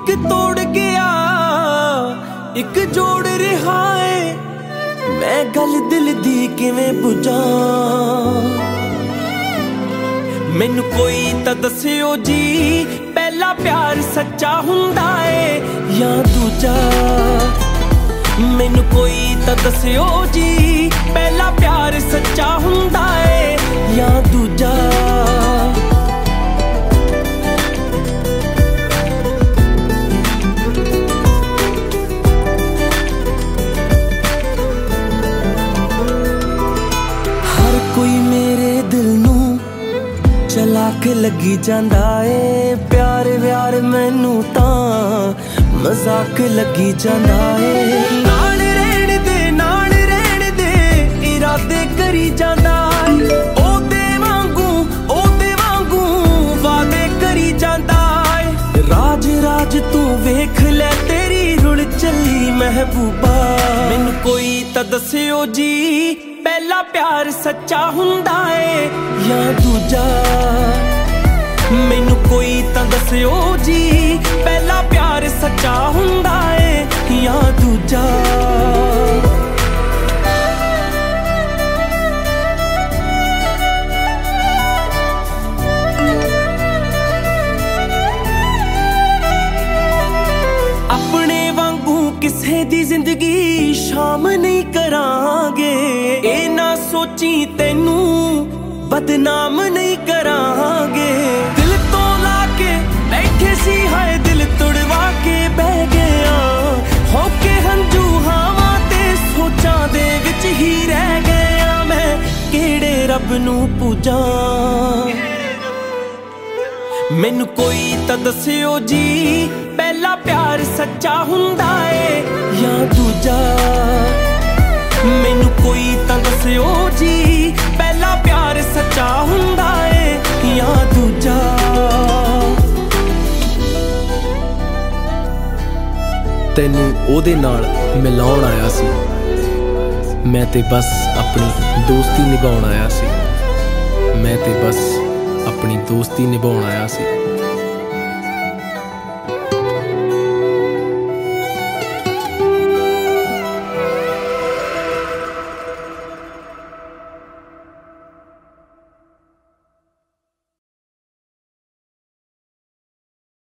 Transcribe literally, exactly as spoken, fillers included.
ਇੱਕ ਤੋੜ ਗਿਆ ਇੱਕ ਜੋੜ ਰਿਹਾ ਏ। ਮੈਂ ਗੱਲ ਦਿਲ ਦੀ ਕਿਵੇਂ ਬੁਝਾਂ, ਮੈਨੂੰ ਕੋਈ ਤਾਂ ਦੱਸਿਓ ਜੀ ਪਹਿਲਾ ਪਿਆਰ ਸੱਚਾ ਹੁੰਦਾ ਏ ਜਾਂ ਦੂਜਾ। ਮੈਨੂੰ ਕੋਈ ਤਾਂ ਦੱਸਿਓ ਜੀ ਪਹਿਲਾ ਪਿਆਰ ਸੱਚਾ ਹੁੰਦਾ ਏ ਜਾਂ ਦੂਜਾ। ਹਰ ਕੋਈ ਮੇਰੇ ਦਿਲ ਨੂੰ ਚਲਾਕ ਲੱਗੀ ਜਾਂਦਾ ਏ, ਪਿਆਰ ਵਿਆਰ ਮੈਨੂੰ ਤਾਂ ਮਜ਼ਾਕ ਲੱਗੀ ਜਾਂਦਾ ਏ। ਨਾਲ ਰਹਿਣ ਦੇ ਨਾਲ ਰਹਿਣ ਦੇ ਇਰਾਦੇ ਕਰੀ ਜਾਂਦਾ ਏ, ਉਹਦੇ ਵਾਂਗੂ ਉਹਦੇ ਵਾਂਗੂ ਵਾਦੇ ਕਰੀ ਜਾਂਦਾ ਏ। ਰਾਜ ਰਾਜ ਤੂੰ ਵੇਖ ਲੈ ਤੇਰੀ ਰੁਲ ਚੱਲੀ ਮਹਿਬੂਬਾ। ਮੈਨੂੰ ਕੋਈ ਤਾਂ ਦੱਸਿਓ ਜੀ ਪਹਿਲਾ ਪਿਆਰ ਸੱਚਾ ਹੁੰਦਾ ਏ ਜਾਂ ਦੂਜਾ। ਮੈਨੂੰ ਕੋਈ ਤਾਂ ਦੱਸਿਓ ਜੀ ਪਹਿਲਾ ਪਿਆਰ ਸੱਚਾ ਹੁੰਦਾ ਏ ਜਾਂ ਦੂਜਾ। ਆਪਣੇ ਵਾਂਗੂ ਕਿਸੇ ਦੀ ਜ਼ਿੰਦਗੀ ਸ਼ਾਮ ਨਹੀਂ ਕਰਾਂਗੇ, ਇਹ ਨਾ ਸੋਚੀ ਤੈਨੂੰ ਬਦਨਾਮ ਨਹੀਂ ਕਰਾਂਗੇ। ਦਿਲ ਤੋਂ ਲਾ ਕੇ ਬੈਠੇ ਸੀ ਹਾਏ ਦਿਲ ਤੁੜਵਾ ਕੇ ਬਹਿ ਗਿਆ, ਹੋ ਕੇ ਹੰਝੂ ਹਾਵਾਂ ਤੇ ਸੋਚਾਂ ਦੇ ਵਿੱਚ ਹੀ ਰਹਿ ਗਿਆ। ਮੈਂ ਕਿਹੜੇ ਰੱਬ ਨੂੰ ਪੂਜਾਂ, ਮੈਨੂੰ ਕੋਈ ਤਾਂ ਦੱਸਿਓ ਜੀ ਪਹਿਲਾ ਪਿਆਰ ਸੱਚਾ ਹੁੰਦਾ ਏ ਜਾਂ ਦੂਜਾ। ਮੈਨੂੰ ਕੋਈ ਤਾਂ ਦੱਸਿਓ ਜੀ ਪਹਿਲਾ ਪਿਆਰ ਸੱਚਾ ਹੁੰਦਾ ਏ ਜਾਂ ਦੂਜਾ। ਤੈਨੂੰ ਉਹਦੇ ਨਾਲ ਮਿਲਾਉਣ ਆਇਆ ਸੀ, ਮੈਂ ਤੇ ਬਸ ਆਪਣੀ ਦੋਸਤੀ ਨਿਭਾਉਣ ਆਇਆ ਸੀ। ਮੈਂ ਤੇ ਬਸ ਆਪਣੀ ਦੋਸਤੀ ਨਿਭਾਉਣ ਆਇਆ ਸੀ।